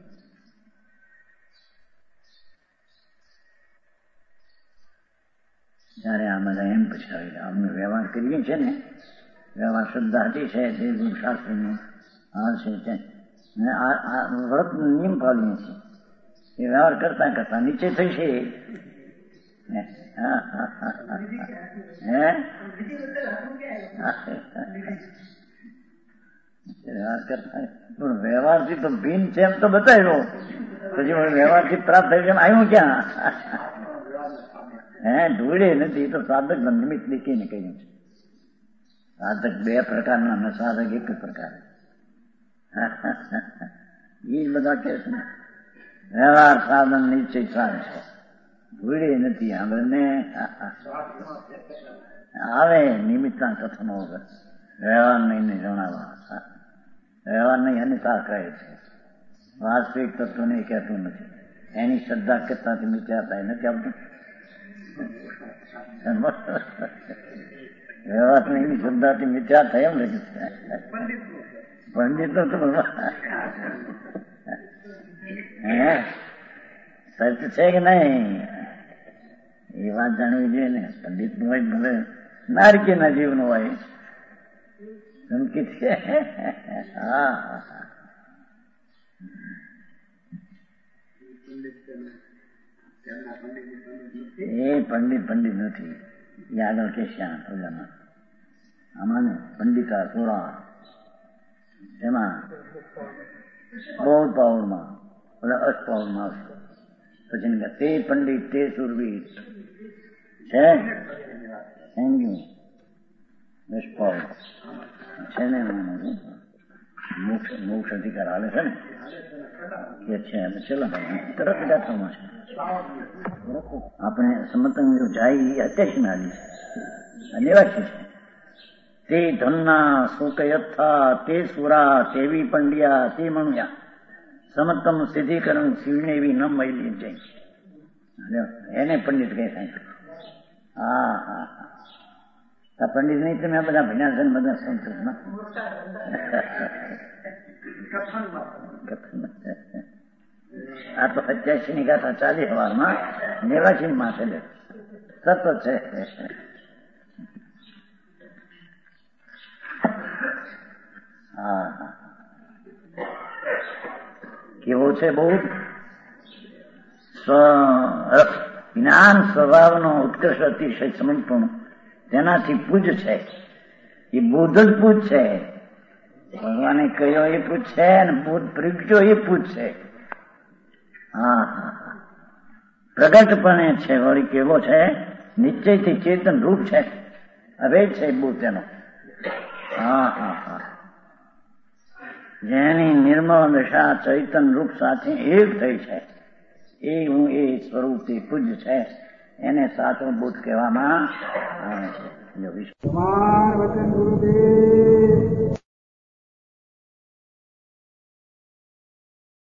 જયારે આ બધા એમ પછી અમે વ્યવહાર કરીએ છીએ ને, વ્યવહાર શ્રદ્ધાથી છે, તે ગુરુશાસ્ત્રનું હાલ છે, વ્રત નિયમ પાડીએ છીએ. એ વ્યવહાર કરતા કરતા નીચે થશે. વ્યવહાર કરતા પણ વ્યવહારથી તો ભિન્ન છે એમ તો બતાવ્યો, પછી વ્યવહારથી પ્રાપ્ત થયું એમ આવ્યું ક્યાં? ઢોળે નથી તો સાધક નિમિત્ત દેખીને કહ્યું છે. સાધક બે પ્રકારના ને સાધક એક પ્રકાર. એ બધા કે છે વ્યવહાર સાધન નિશ્ચય સાધ છે. ઢોળે નથી આપણને આવે નિમિત્તના કથનો વગર વ્યવહાર નહીં જણાવવા. વ્યવહાર નહીં એની કહે છે. વાસ્તવિક તત્વને કહેતું નથી. એની શ્રદ્ધા કરતાથી મિત્યા થાય નથી આવતું. વ્યવહાર એની શ્રદ્ધાથી મિત્યા થાય એમ લખી છે. પંડિત તો સચ છે કે નહીં એ વાત જાણવી જોઈએ ને. પંડિત નું હોય ભલે નારકીના જીવનું હોય સંકિત છે. એ પંડિત નથી. એ આગળ કે શ્યામ ઓલામાં આમાં પંડિતા સોરા એમાં બહુ પાવરમાં ઓલા અષ્ટપાવરમાં આવશે. પછી તે પંડિત તે સુરવીર છે. છે ને મોક્ષ અધિકાર હાલે છે ને કે છે. ચલો ભાઈ તરત ગાથામાં છે. આપણે સમતંગ જો જાય એ અત્યાશી આવી છે. નિવાસી છે. તે ધનના સુકયથા તે સુરા તેવી પંડ્યા તે મણ્યા સમતમ સિદ્ધિકરણ શિવને એવી ન મળી જાય. એને પંડિત કહે સાહેબ. પંડિત નહીં તમે આ બધા ભણ્યા છે ને બધા સંસ્કૃતમાં આ તો 85 ની ગાથા 40 વારમાં 89 માં છે. સતત છે. કેવો છે? બહુ જ્ઞાન સ્વભાવનો ઉત્કર્ષ અતિશય સમર્પણ તેનાથી પૂજ છે. એ બુદ્ધ જ પૂજ છે. ભગવાને કહ્યો એ પૂજ છે અને બુદ્ધ પ્રગટ્યો એ પૂજ છે. પ્રગટપણે છે. વળી કેવો છે? નિશ્ચયથી ચેતન રૂપ છે. હવે છે બુદ્ધ તેનો. જેની નિર્મળ દશા ચૈતન રૂપ સાથે એક થઈ છે. એ હું એ સ્વરૂપથી પૂજ છે. એને સાચો બુદ્ધ કહેવામાં આવે છે.